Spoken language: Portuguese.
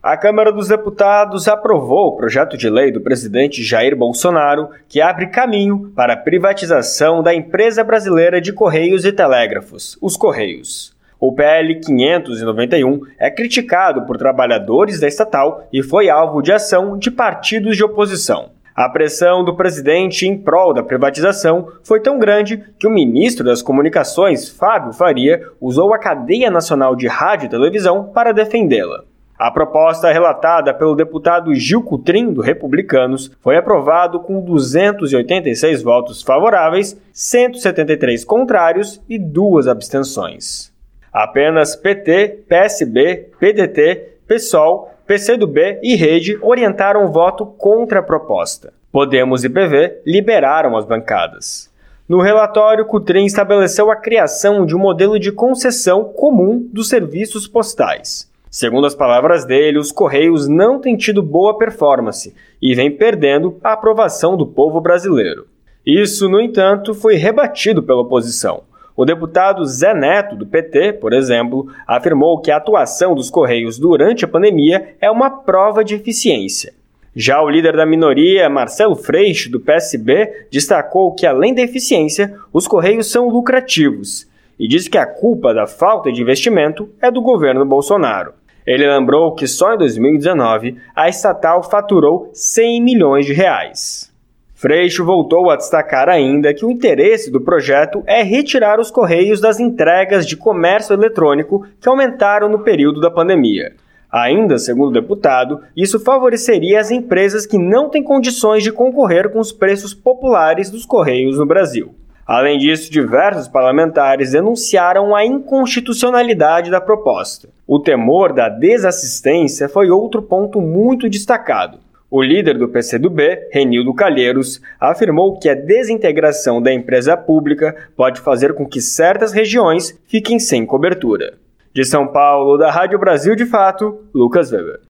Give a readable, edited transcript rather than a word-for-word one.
A Câmara dos Deputados aprovou o projeto de lei do presidente Jair Bolsonaro que abre caminho para a privatização da Empresa Brasileira de Correios e Telégrafos, os Correios. O PL 591 é criticado por trabalhadores da estatal e foi alvo de ação de partidos de oposição. A pressão do presidente em prol da privatização foi tão grande que o ministro das Comunicações, Fábio Faria, usou a cadeia nacional de rádio e televisão para defendê-la. A proposta relatada pelo deputado Gil Cutrim, do Republicanos, foi aprovado com 286 votos favoráveis, 173 contrários e 2 abstenções. Apenas PT, PSB, PDT, PSOL, PCdoB e Rede orientaram o voto contra a proposta. Podemos e PV liberaram as bancadas. No relatório, Cutrim estabeleceu a criação de um modelo de concessão comum dos serviços postais. Segundo as palavras dele, os Correios não têm tido boa performance e vêm perdendo a aprovação do povo brasileiro. Isso, no entanto, foi rebatido pela oposição. O deputado Zé Neto, do PT, por exemplo, afirmou que a atuação dos Correios durante a pandemia é uma prova de eficiência. Já o líder da minoria, Marcelo Freixo, do PSB, destacou que, além da eficiência, os Correios são lucrativos e disse que a culpa da falta de investimento é do governo Bolsonaro. Ele lembrou que só em 2019 a estatal faturou 100 milhões de reais. Freixo voltou a destacar ainda que o interesse do projeto é retirar os Correios das entregas de comércio eletrônico que aumentaram no período da pandemia. Ainda, segundo o deputado, isso favoreceria as empresas que não têm condições de concorrer com os preços populares dos Correios no Brasil. Além disso, diversos parlamentares denunciaram a inconstitucionalidade da proposta. O temor da desassistência foi outro ponto muito destacado. O líder do PCdoB, Renildo Calheiros, afirmou que a desintegração da empresa pública pode fazer com que certas regiões fiquem sem cobertura. De São Paulo, da Rádio Brasil de Fato, Lucas Weber.